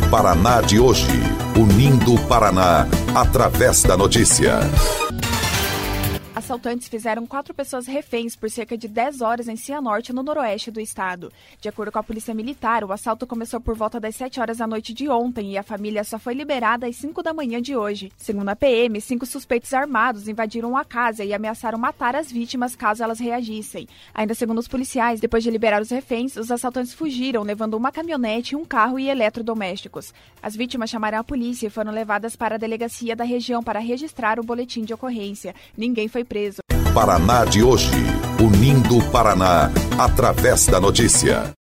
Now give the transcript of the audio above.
Paraná de hoje, unindo o Paraná através da notícia. Assaltantes fizeram 4 pessoas reféns por cerca de 10 horas em Cianorte, no noroeste do estado. De acordo com a Polícia Militar, o assalto começou por volta das 7 horas da noite de ontem e a família só foi liberada às 5 da manhã de hoje. Segundo a PM, 5 suspeitos armados invadiram a casa e ameaçaram matar as vítimas caso elas reagissem. Ainda segundo os policiais, depois de liberar os reféns, os assaltantes fugiram, levando uma caminhonete, um carro e eletrodomésticos. As vítimas chamaram a polícia e foram levadas para a delegacia da região para registrar o boletim de ocorrência. Ninguém foi preso. Paraná de hoje, unindo o Paraná através da notícia.